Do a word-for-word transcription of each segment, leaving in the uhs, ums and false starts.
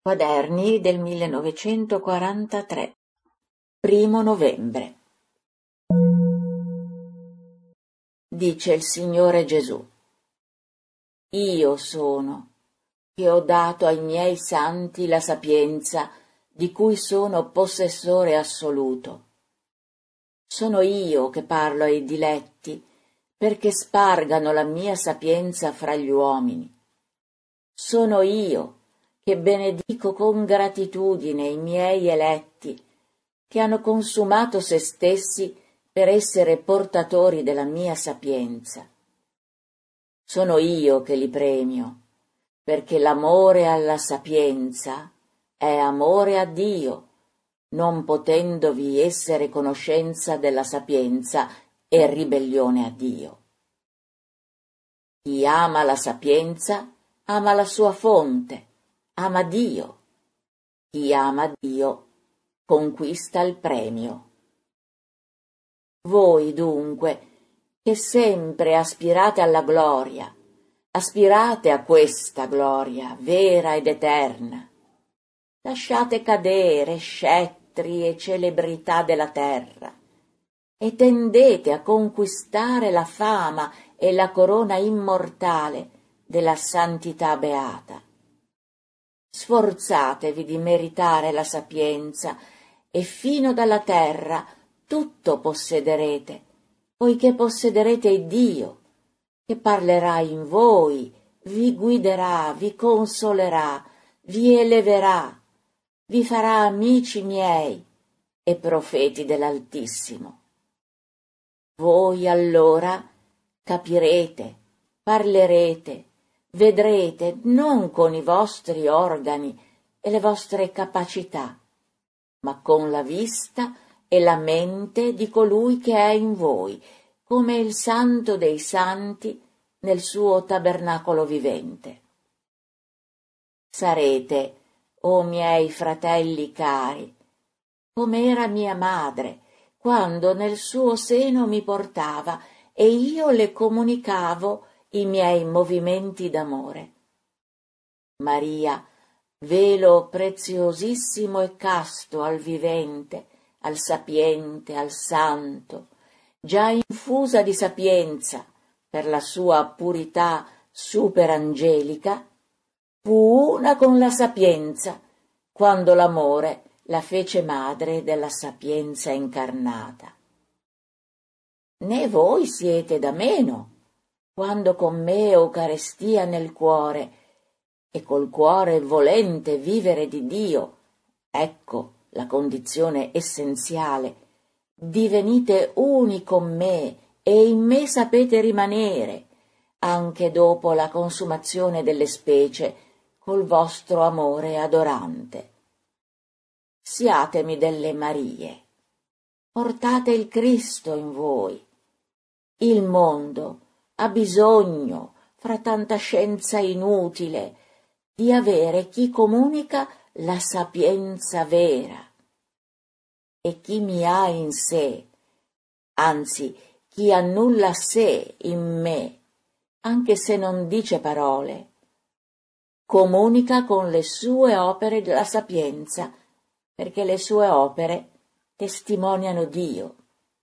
Quaderni del millenovecentoquarantatré, primo novembre. Dice il Signore Gesù: Io sono, che ho dato ai miei santi la sapienza di cui sono possessore assoluto. Sono io che parlo ai diletti, perché spargano la mia sapienza fra gli uomini. Sono io che benedico con gratitudine i miei eletti, che hanno consumato se stessi per essere portatori della mia sapienza. Sono io che li premio, perché l'amore alla sapienza è amore a Dio, non potendovi essere conoscenza della sapienza e ribellione a Dio. Chi ama la sapienza ama la sua fonte, ama Dio. Chi ama Dio conquista il premio. Voi dunque, che sempre aspirate alla gloria, aspirate a questa gloria vera ed eterna. Lasciate cadere scettri e celebrità della terra e tendete a conquistare la fama e la corona immortale della santità beata. Sforzatevi di meritare la sapienza e fino dalla terra tutto possederete, poiché possederete il Dio, che parlerà in voi, vi guiderà, vi consolerà, vi eleverà, vi farà amici miei e profeti dell'Altissimo. Voi allora capirete, parlerete, vedrete non con i vostri organi e le vostre capacità, ma con la vista e la mente di colui che è in voi, come il Santo dei Santi nel suo tabernacolo vivente. Sarete, o miei fratelli cari, come era mia madre, quando nel suo seno mi portava e io le comunicavo i miei movimenti d'amore. Maria, velo preziosissimo e casto al vivente, al sapiente, al santo, già infusa di sapienza per la sua purità superangelica, fu una con la sapienza quando l'amore la fece madre della sapienza incarnata. Né voi siete da meno, quando con me Eucaristia nel cuore e col cuore volente vivere di Dio, ecco la condizione essenziale, divenite uni con me e in me sapete rimanere, anche dopo la consumazione delle specie, col vostro amore adorante. Siatemi delle Marie, portate il Cristo in voi. Il mondo ha bisogno, fra tanta scienza inutile, di avere chi comunica la sapienza vera. E chi mi ha in sé, anzi chi annulla sé in me, anche se non dice parole, comunica con le sue opere la sapienza, perché le sue opere testimoniano Dio.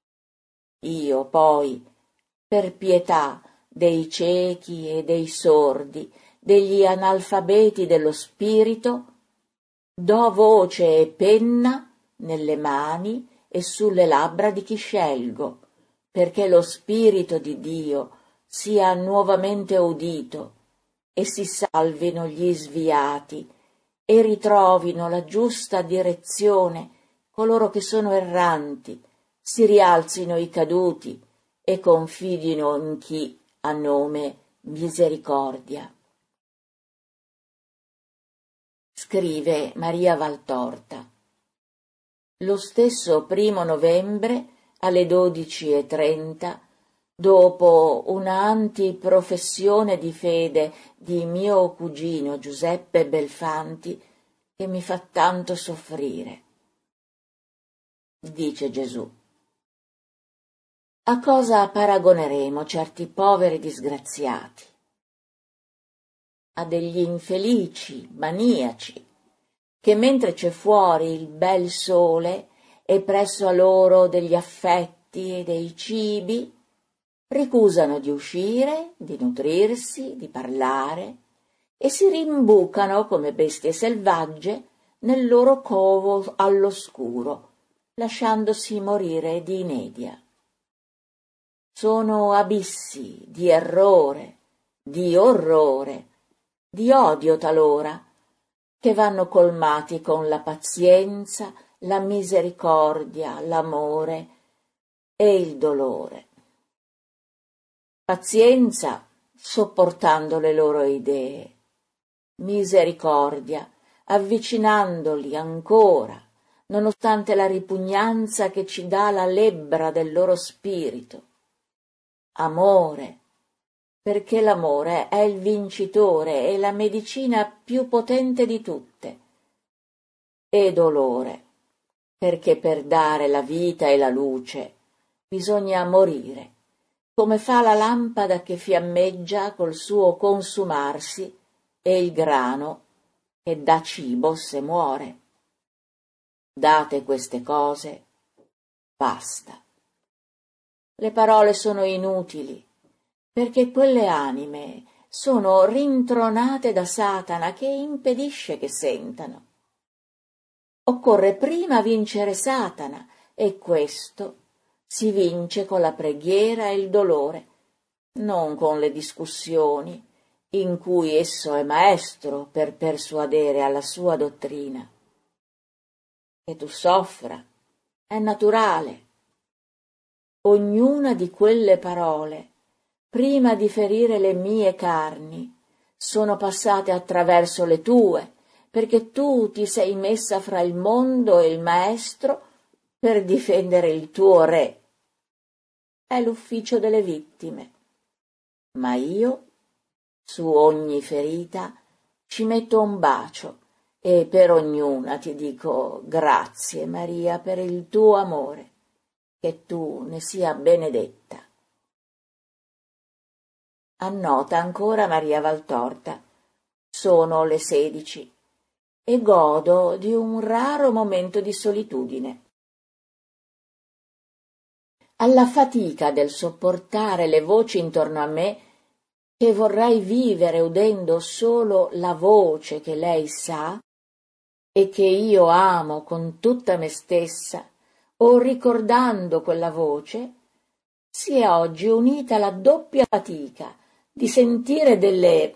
Io poi, per pietà dei ciechi e dei sordi, degli analfabeti dello spirito, do voce e penna nelle mani e sulle labbra di chi scelgo, perché lo Spirito di Dio sia nuovamente udito e si salvino gli sviati e ritrovino la giusta direzione coloro che sono erranti, si rialzino i caduti e confidino in chi ha nome misericordia. Scrive Maria Valtorta. Lo stesso primo novembre alle dodici e trenta, dopo una antiprofessione di fede di mio cugino Giuseppe Belfanti, che mi fa tanto soffrire. Dice Gesù: a cosa paragoneremo certi poveri disgraziati? A degli infelici maniaci che mentre c'è fuori il bel sole e presso a loro degli affetti e dei cibi, ricusano di uscire, di nutrirsi, di parlare, e si rimbucano come bestie selvagge nel loro covo all'oscuro, lasciandosi morire di inedia. Sono abissi di errore, di orrore, di odio talora, che vanno colmati con la pazienza, la misericordia, l'amore e il dolore. Pazienza sopportando le loro idee, misericordia avvicinandoli ancora, nonostante la ripugnanza che ci dà la lebbra del loro spirito. Amore, perché l'amore è il vincitore e la medicina più potente di tutte. E dolore, perché per dare la vita e la luce bisogna morire, come fa la lampada che fiammeggia col suo consumarsi e il grano che dà cibo se muore. Date queste cose, basta. Le parole sono inutili, perché quelle anime sono rintronate da Satana che impedisce che sentano. Occorre prima vincere Satana, e questo si vince con la preghiera e il dolore, non con le discussioni, in cui esso è maestro per persuadere alla sua dottrina. Che tu soffra è naturale. Ognuna di quelle parole, prima di ferire le mie carni, sono passate attraverso le tue, perché tu ti sei messa fra il mondo e il maestro per difendere il tuo re. È l'ufficio delle vittime. Ma io, su ogni ferita, ci metto un bacio, e per ognuna ti dico grazie, Maria, per il tuo amore, che tu ne sia benedetta. Annota ancora Maria Valtorta. Sono le sedici e godo di un raro momento di solitudine. Alla fatica del sopportare le voci intorno a me, che vorrei vivere udendo solo la voce che lei sa e che io amo con tutta me stessa, o ricordando quella voce, si è oggi unita la doppia fatica di sentire delle...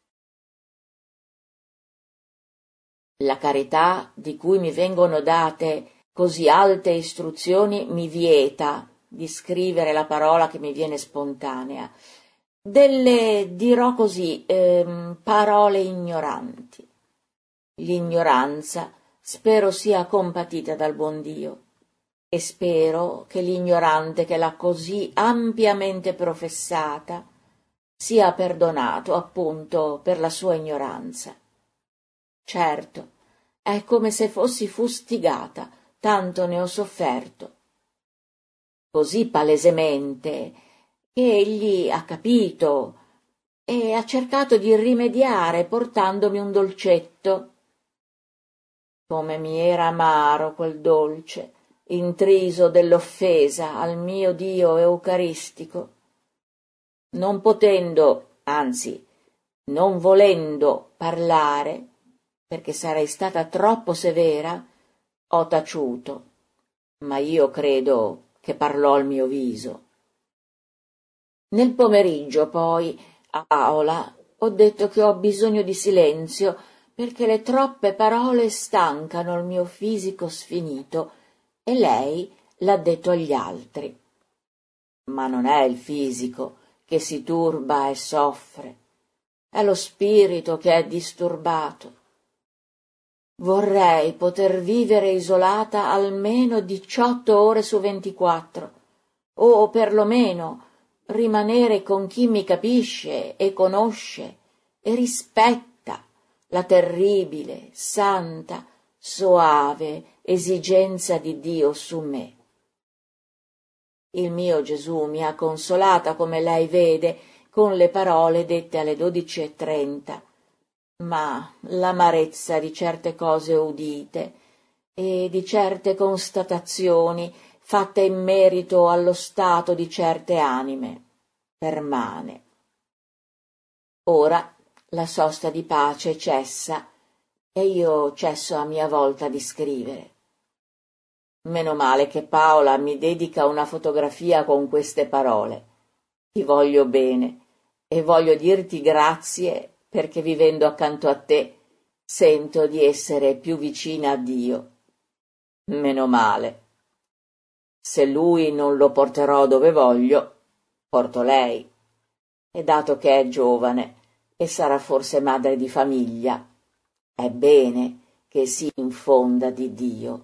La carità di cui mi vengono date così alte istruzioni mi vieta di scrivere la parola che mi viene spontanea, delle, dirò così, ehm, parole ignoranti. L'ignoranza spero sia compatita dal buon Dio, e spero che l'ignorante che l'ha così ampiamente professata sia perdonato appunto per la sua ignoranza. Certo, è come se fossi fustigata, tanto ne ho sofferto. Così palesemente che egli ha capito e ha cercato di rimediare portandomi un dolcetto. Come mi era amaro quel dolce, intriso dell'offesa al mio Dio eucaristico. Non potendo, anzi, non volendo parlare, perché sarei stata troppo severa, ho taciuto, ma io credo che parlò il mio viso. Nel pomeriggio, poi, a Paola, ho detto che ho bisogno di silenzio, perché le troppe parole stancano il mio fisico sfinito, e lei l'ha detto agli altri. Ma non è il fisico che si turba e soffre, è lo spirito che è disturbato. Vorrei poter vivere isolata almeno diciotto ore su ventiquattro, o perlomeno rimanere con chi mi capisce e conosce e rispetta la terribile, santa, soave esigenza di Dio su me. Il mio Gesù mi ha consolata, come lei vede, con le parole dette alle dodici e trenta, ma l'amarezza di certe cose udite e di certe constatazioni fatte in merito allo stato di certe anime permane. Ora la sosta di pace cessa e io cesso a mia volta di scrivere. Meno male che Paola mi dedica una fotografia con queste parole: ti voglio bene e voglio dirti grazie perché vivendo accanto a te sento di essere più vicina a Dio. Meno male. Se lui non lo porterò dove voglio, porto lei. E dato che è giovane e sarà forse madre di famiglia, è bene che si infonda di Dio.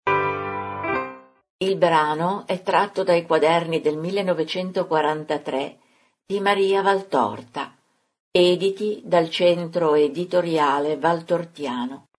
Il brano è tratto dai quaderni del millenovecentoquarantatré di Maria Valtorta, editi dal Centro Editoriale Valtortiano.